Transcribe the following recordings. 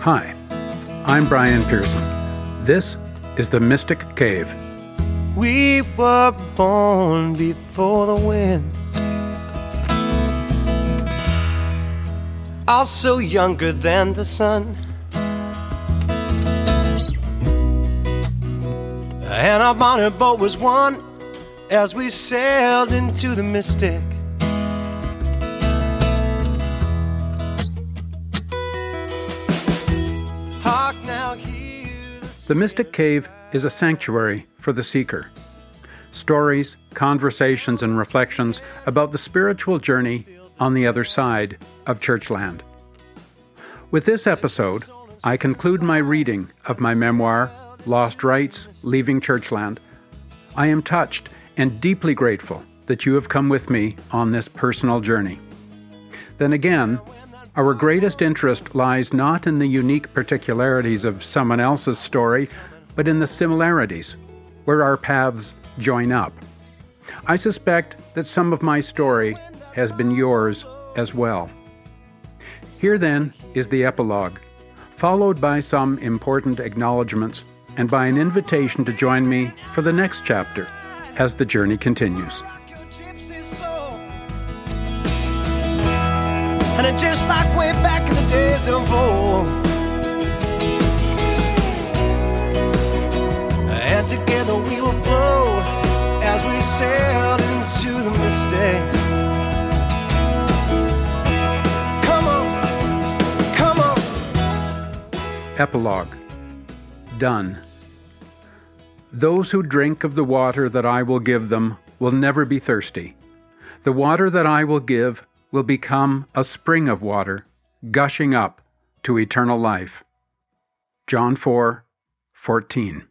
Hi, I'm Brian Pearson. This is The Mystic Cave. We were born before the wind, also younger than the sun, and our bonnet boat was one as we sailed into the mystic. Hark now, hear The Mystic Cave is a sanctuary for the seeker. Stories, conversations, and reflections about the spiritual journey on the other side of Churchland. With this episode, I conclude my reading of my memoir, Lost Rights, Leaving Churchland. I am touched and deeply grateful that you have come with me on this personal journey. Then again, our greatest interest lies not in the unique particularities of someone else's story, but in the similarities, where our paths join up. I suspect that some of my story has been yours as well. Here then is the epilogue, followed by some important acknowledgments and by an invitation to join me for the next chapter as the journey continues. and it just like way back in the days of old. And together we will flow as we sailed into the mystic. Come on. Epilogue. Done. Those who drink of the water that I will give them will never be thirsty. The water that I will give will become a spring of water, gushing up to eternal life. John 4:14.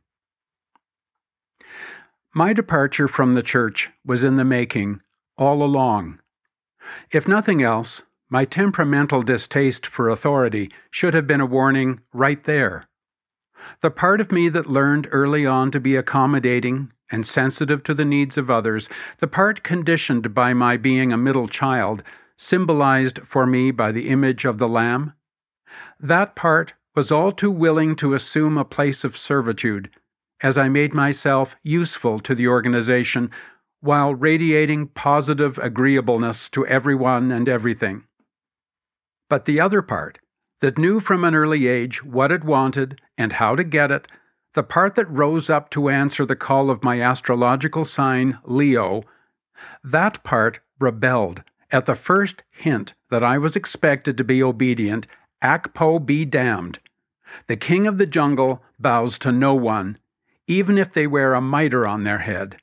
My departure from the church was in the making all along. If nothing else, my temperamental distaste for authority should have been a warning right there. The part of me that learned early on to be accommodating and sensitive to the needs of others, the part conditioned by my being a middle child, symbolized for me by the image of the Lamb, that part was all too willing to assume a place of servitude as I made myself useful to the organization while radiating positive agreeableness to everyone and everything. But the other part, that knew from an early age what it wanted and how to get it, the part that rose up to answer the call of my astrological sign, Leo, that part rebelled at the first hint that I was expected to be obedient. Akpo be damned. The king of the jungle bows to no one, even if they wear a mitre on their head.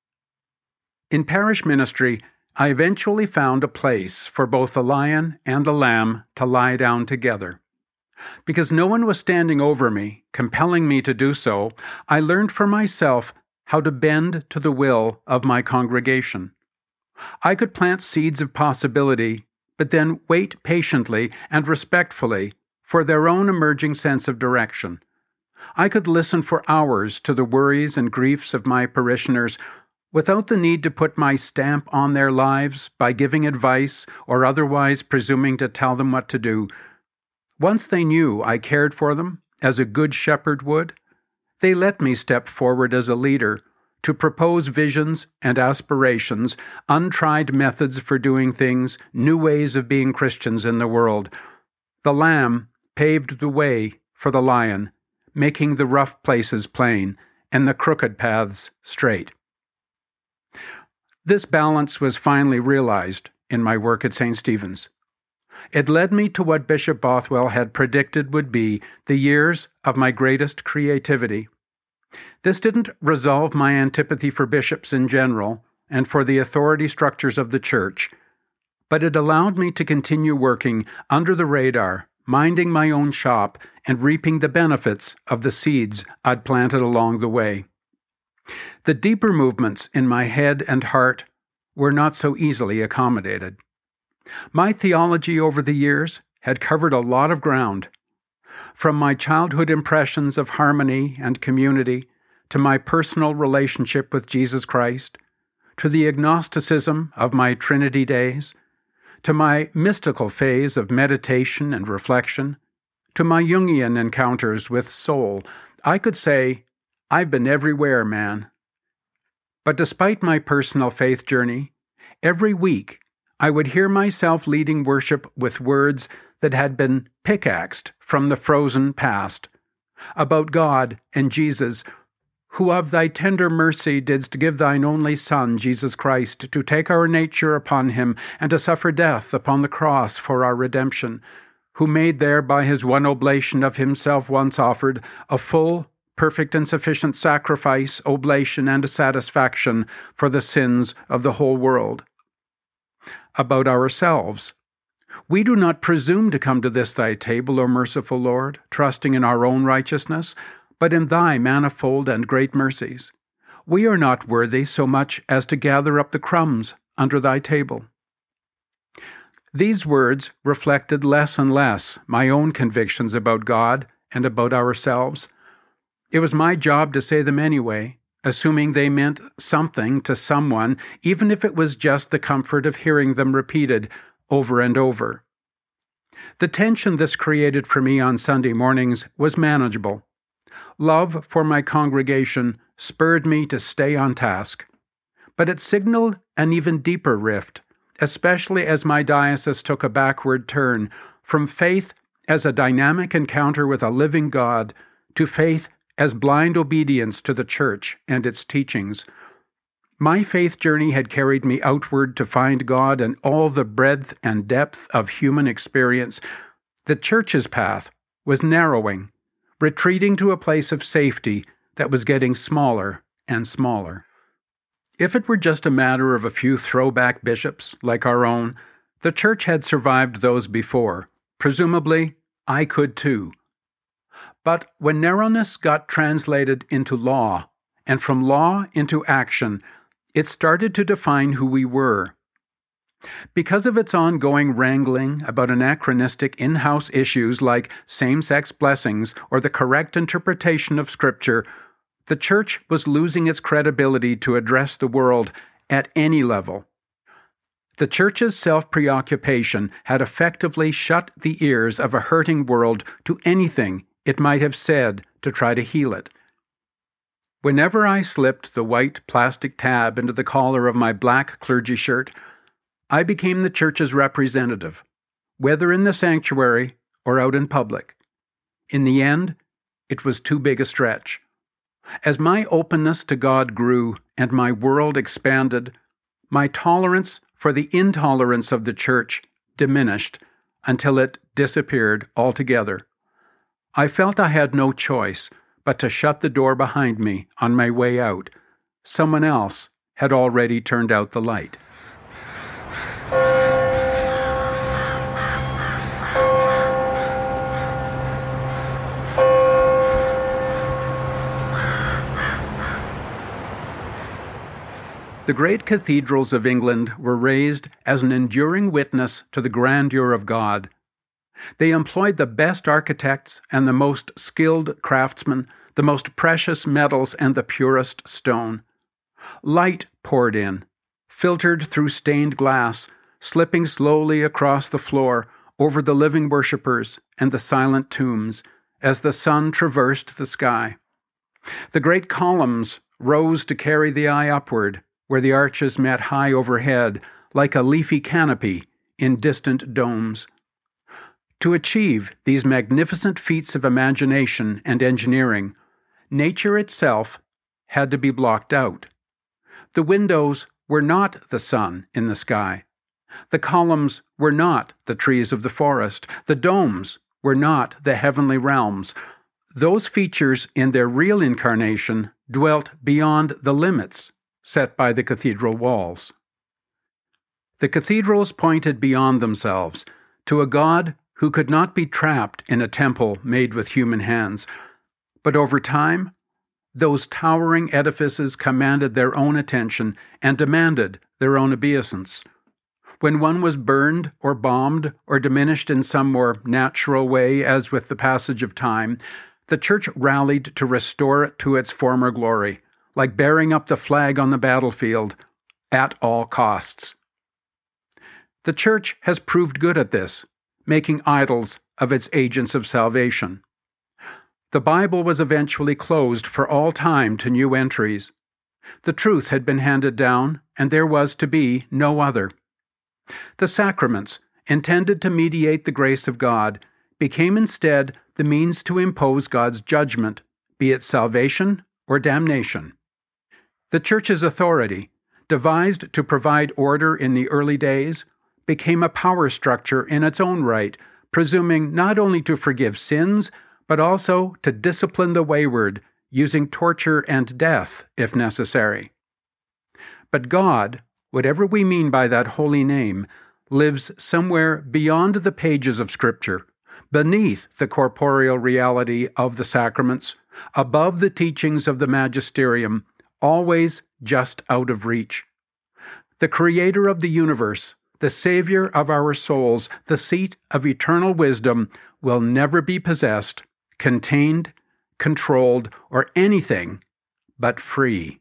In parish ministry, I eventually found a place for both the lion and the lamb to lie down together. Because no one was standing over me, compelling me to do so, I learned for myself how to bend to the will of my congregation. I could plant seeds of possibility, but then wait patiently and respectfully for their own emerging sense of direction. I could listen for hours to the worries and griefs of my parishioners without the need to put my stamp on their lives by giving advice or otherwise presuming to tell them what to do. Once they knew I cared for them, as a good shepherd would, they let me step forward as a leader to propose visions and aspirations, untried methods for doing things, new ways of being Christians in the world. The Lamb paved the way for the lion, making the rough places plain and the crooked paths straight. This balance was finally realized in my work at St. Stephen's. It led me to what Bishop Bothwell had predicted would be the years of my greatest creativity. This didn't resolve my antipathy for bishops in general and for the authority structures of the church, but it allowed me to continue working under the radar, minding my own shop and reaping the benefits of the seeds I'd planted along the way. The deeper movements in my head and heart were not so easily accommodated. My theology over the years had covered a lot of ground. From my childhood impressions of harmony and community, to my personal relationship with Jesus Christ, to the agnosticism of my Trinity days, to my mystical phase of meditation and reflection, to my Jungian encounters with soul, I could say, I've been everywhere, man. But despite my personal faith journey, every week I would hear myself leading worship with words that had been pickaxed from the frozen past, about God and Jesus, who of thy tender mercy didst give thine only Son, Jesus Christ, to take our nature upon him, and to suffer death upon the cross for our redemption, who made there by his one oblation of himself once offered a full, perfect and sufficient sacrifice, oblation, and satisfaction for the sins of the whole world. About ourselves, we do not presume to come to this thy table, O merciful Lord, trusting in our own righteousness, but in thy manifold and great mercies. We are not worthy so much as to gather up the crumbs under thy table. These words reflected less and less my own convictions about God and about ourselves. It was my job to say them anyway, assuming they meant something to someone, even if it was just the comfort of hearing them repeated over and over. The tension this created for me on Sunday mornings was manageable. Love for my congregation spurred me to stay on task, but it signaled an even deeper rift, especially as my diocese took a backward turn from faith as a dynamic encounter with a living God to faith as blind obedience to the Church and its teachings. My faith journey had carried me outward to find God in all the breadth and depth of human experience. The Church's path was narrowing, retreating to a place of safety that was getting smaller and smaller. If it were just a matter of a few throwback bishops like our own, the Church had survived those before. Presumably, I could too. But when narrowness got translated into law, and from law into action, it started to define who we were. Because of its ongoing wrangling about anachronistic in-house issues like same-sex blessings or the correct interpretation of Scripture, the Church was losing its credibility to address the world at any level. The Church's self-preoccupation had effectively shut the ears of a hurting world to anything it might have said to try to heal it. Whenever I slipped the white plastic tab into the collar of my black clergy shirt, I became the Church's representative, whether in the sanctuary or out in public. In the end, it was too big a stretch. As my openness to God grew and my world expanded, my tolerance for the intolerance of the Church diminished until it disappeared altogether. I felt I had no choice but to shut the door behind me on my way out. Someone else had already turned out the light. The great cathedrals of England were raised as an enduring witness to the grandeur of God. They employed the best architects and the most skilled craftsmen, the most precious metals and the purest stone. Light poured in, filtered through stained glass, slipping slowly across the floor over the living worshippers and the silent tombs as the sun traversed the sky. The great columns rose to carry the eye upward, where the arches met high overhead like a leafy canopy in distant domes. To achieve these magnificent feats of imagination and engineering, nature itself had to be blocked out. The windows were not the sun in the sky. The columns were not the trees of the forest. The domes were not the heavenly realms. Those features in their real incarnation dwelt beyond the limits set by the cathedral walls. The cathedrals pointed beyond themselves to a God who could not be trapped in a temple made with human hands. But over time, those towering edifices commanded their own attention and demanded their own obeisance. When one was burned or bombed or diminished in some more natural way, as with the passage of time, the Church rallied to restore it to its former glory, like bearing up the flag on the battlefield, at all costs. The Church has proved good at this, making idols of its agents of salvation. The Bible was eventually closed for all time to new entries. The truth had been handed down, and there was to be no other. The sacraments, intended to mediate the grace of God, became instead the means to impose God's judgment, be it salvation or damnation. The Church's authority, devised to provide order in the early days, became a power structure in its own right, presuming not only to forgive sins, but also to discipline the wayward, using torture and death if necessary. But God, whatever we mean by that holy name, lives somewhere beyond the pages of Scripture, beneath the corporeal reality of the sacraments, above the teachings of the magisterium, always just out of reach. The Creator of the universe, the Savior of our souls, the seat of eternal wisdom, will never be possessed, contained, controlled, or anything but free.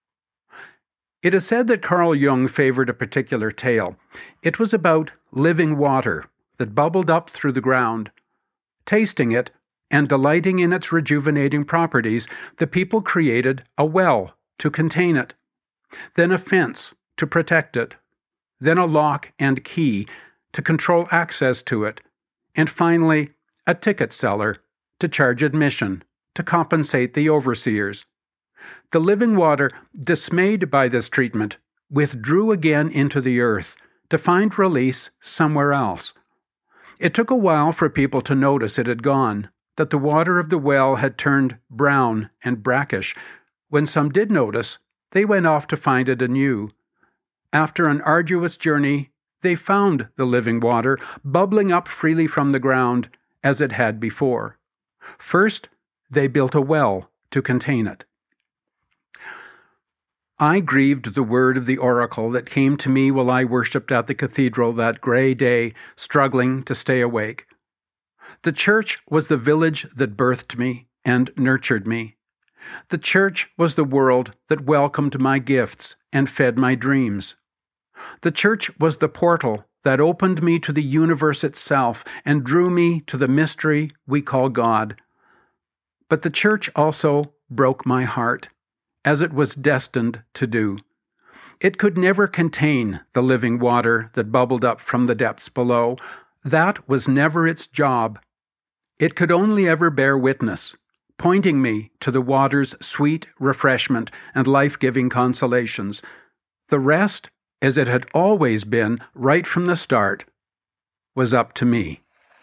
It is said that Carl Jung favored a particular tale. It was about living water that bubbled up through the ground. Tasting it and delighting in its rejuvenating properties, the people created a well to contain it, then a fence to protect it, then a lock and key to control access to it, and finally a ticket seller to charge admission to compensate the overseers. The living water, dismayed by this treatment, withdrew again into the earth to find release somewhere else. It took a while for people to notice it had gone, that the water of the well had turned brown and brackish. When some did notice, they went off to find it anew. After an arduous journey, they found the living water bubbling up freely from the ground as it had before. First, they built a well to contain it. I grieved the word of the oracle that came to me while I worshipped at the cathedral that grey day, struggling to stay awake. The church was the village that birthed me and nurtured me. The church was the world that welcomed my gifts and fed my dreams. The church was the portal that opened me to the universe itself and drew me to the mystery we call God. But the church also broke my heart, as it was destined to do. It could never contain the living water that bubbled up from the depths below. That was never its job. It could only ever bear witness, pointing me to the water's sweet refreshment and life-giving consolations. The rest, as it had always been right from the start, was up to me.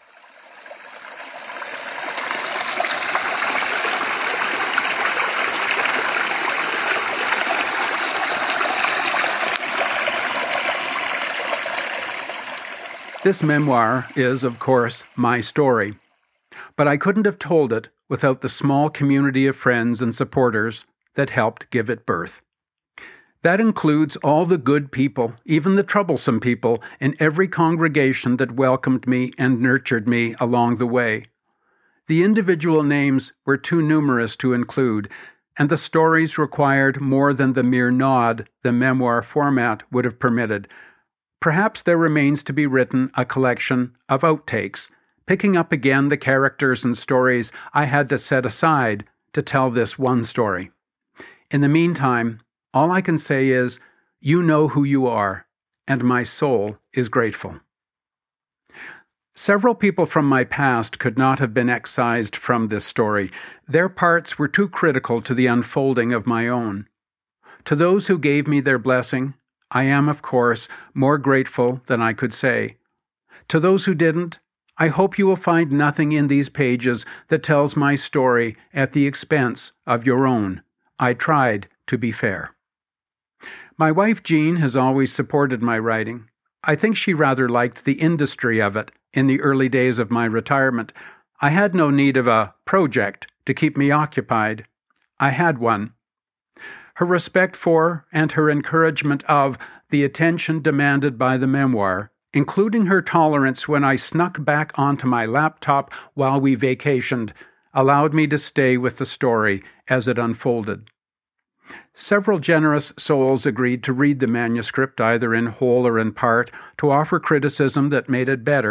This memoir is, of course, my story, but I couldn't have told it without the small community of friends and supporters that helped give it birth. That includes all the good people, even the troublesome people, in every congregation that welcomed me and nurtured me along the way. The individual names were too numerous to include, and the stories required more than the mere nod the memoir format would have permitted. Perhaps there remains to be written a collection of outtakes, picking up again the characters and stories I had to set aside to tell this one story. In the meantime, all I can say is, you know who you are, and my soul is grateful. Several people from my past could not have been excised from this story. Their parts were too critical to the unfolding of my own. To those who gave me their blessing, I am, of course, more grateful than I could say. To those who didn't, I hope you will find nothing in these pages that tells my story at the expense of your own. I tried to be fair. My wife Jean has always supported my writing. I think she rather liked the industry of it in the early days of my retirement. I had no need of a project to keep me occupied. I had one. Her respect for and her encouragement of the attention demanded by the memoir, including her tolerance when I snuck back onto my laptop while we vacationed, allowed me to stay with the story as it unfolded. Several generous souls agreed to read the manuscript either in whole or in part, to offer criticism that made it better,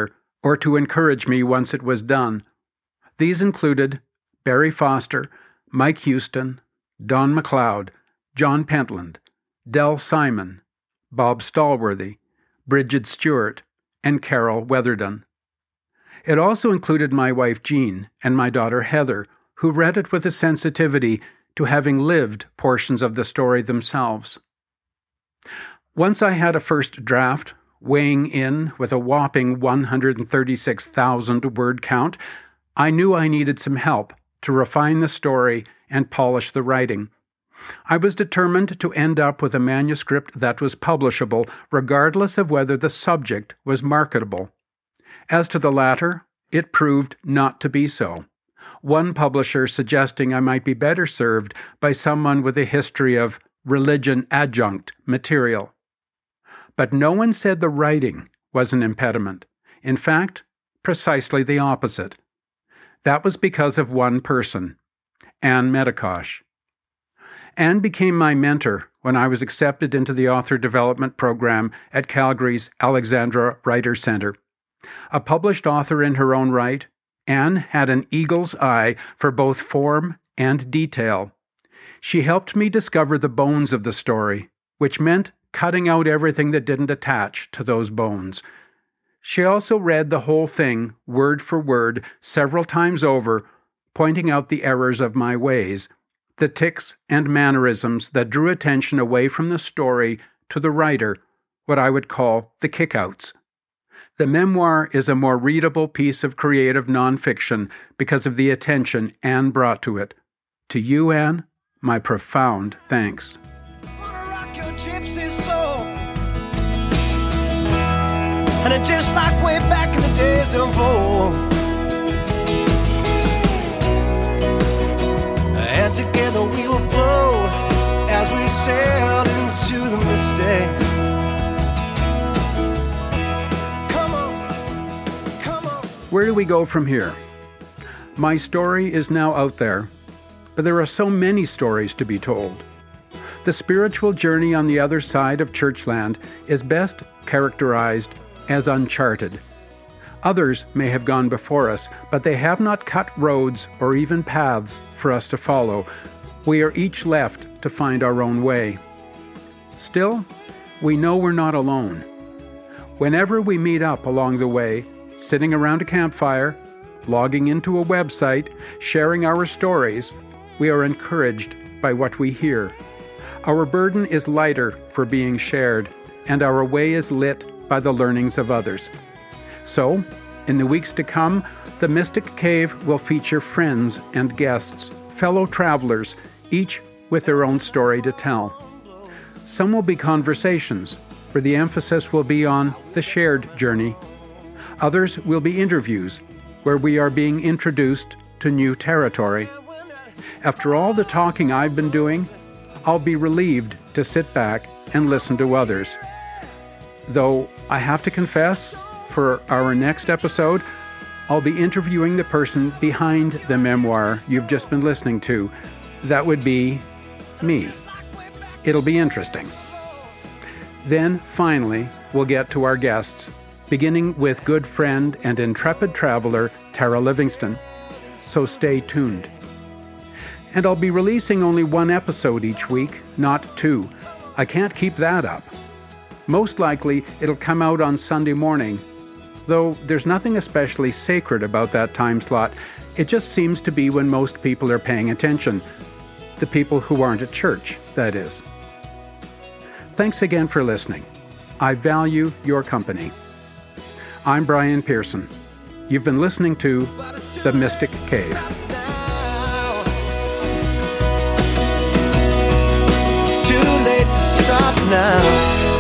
or to encourage me once it was done. These included Barry Foster, Mike Houston, Don McLeod, John Pentland, Del Simon, Bob Stallworthy, Bridget Stewart, and Carol Weatherdon. It also included my wife Jean and my daughter Heather, who read it with a sensitivity to having lived portions of the story themselves. Once I had a first draft, weighing in with a whopping 136,000-word count, I knew I needed some help to refine the story and polish the writing. I was determined to end up with a manuscript that was publishable, regardless of whether the subject was marketable. As to the latter, it proved not to be so, one publisher suggesting I might be better served by someone with a history of religion adjunct material. But no one said the writing was an impediment. In fact, precisely the opposite. That was because of one person, Anne Medicosh. Anne became my mentor when I was accepted into the author development program at Calgary's Alexandra Writer Centre. A published author in her own right, Anne had an eagle's eye for both form and detail. She helped me discover the bones of the story, which meant cutting out everything that didn't attach to those bones. She also read the whole thing, word for word, several times over, pointing out the errors of my ways, the tics and mannerisms that drew attention away from the story to the writer, what I would call the kickouts. The memoir is a more readable piece of creative nonfiction because of the attention Anne brought to it. To you, Anne, my profound thanks. And just like way back in the days of old, and together we will flow as we sail into the mystic. Come on. Where do we go from here? My story is now out there, but there are so many stories to be told. The spiritual journey on the other side of Churchland is best characterized as uncharted. Others may have gone before us, but they have not cut roads or even paths for us to follow. We are each left to find our own way. Still, we know we're not alone. Whenever we meet up along the way, sitting around a campfire, logging into a website, sharing our stories, we are encouraged by what we hear. Our burden is lighter for being shared, and our way is lit by the learnings of others. So, in the weeks to come, the Mystic Cave will feature friends and guests, fellow travelers, each with their own story to tell. Some will be conversations, where the emphasis will be on the shared journey. Others will be interviews, where we are being introduced to new territory. After all the talking I've been doing, I'll be relieved to sit back and listen to others. Though I have to confess, for our next episode, I'll be interviewing the person behind the memoir you've just been listening to. That would be me. It'll be interesting. Then, finally, we'll get to our guests, beginning with good friend and intrepid traveler Tara Livingston. So stay tuned. And I'll be releasing only one episode each week, not two. I can't keep that up. Most likely, it'll come out on Sunday morning, though there's nothing especially sacred about that time slot. It just seems to be when most people are paying attention. The people who aren't at church, that is. Thanks again for listening. I value your company. I'm Brian Pearson. You've been listening to The Mystic Cave. It's too late to stop now.